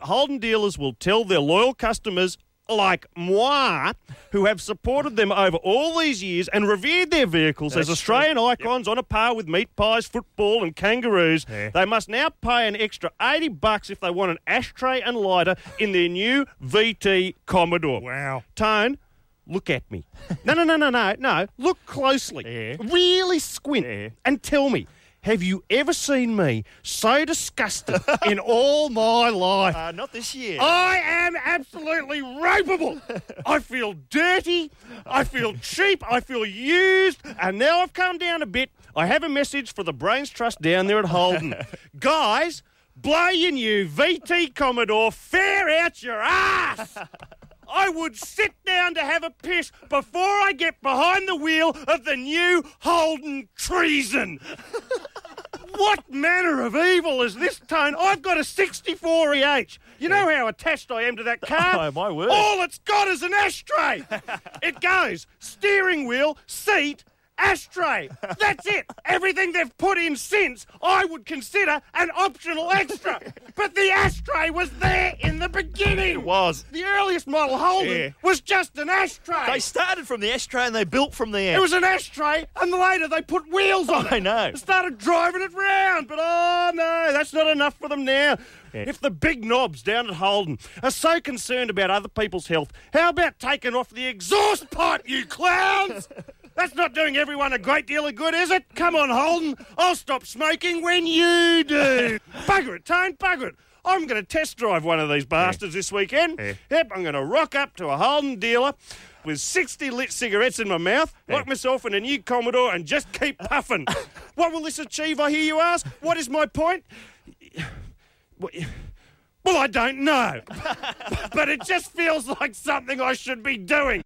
Holden dealers will tell their loyal customers like moi, who have supported them over all these years and revered their vehicles as Australian icons on a par with meat pies, football and kangaroos, they must now pay an extra $80 if they want an ashtray and lighter in their new VT Commodore. Wow. Tone, look at me. No. Look closely. Yeah. Really squint and tell me, have you ever seen me so disgusted in all my life? Not this year. I am absolutely ropeable. I feel dirty. I feel cheap. I feel used. And now I've calmed down a bit. I have a message for the Brains Trust down there at Holden. Guys, blow your new VT Commodore fair out your ass. I would sit down to have a piss before I get behind the wheel of the new Holden Treason. What manner of evil is this, Tone? I've got a 64 EH. You know how attached I am to that car? Oh, my word. All it's got is an ashtray. It goes steering wheel, seat, ashtray. That's it. Everything they've put in since I would consider an optional extra. But the ashtray was there in the beginning. It was. The earliest model Holden was just an ashtray. They started from the ashtray and they built from there. It was an ashtray, and later they put wheels on it. I know. And started driving it round, but oh no, that's not enough for them now. Yeah. If the big knobs down at Holden are so concerned about other people's health, how about taking off the exhaust pipe, you clowns? That's not doing everyone a great deal of good, is it? Come on, Holden. I'll stop smoking when you do. Bugger it, Tone, bugger it. I'm going to test drive one of these bastards this weekend. Yep, I'm going to rock up to a Holden dealer with 60 lit cigarettes in my mouth, lock myself in a new Commodore and just keep puffing. What will this achieve, I hear you ask? What is my point? Well, I don't know. But it just feels like something I should be doing.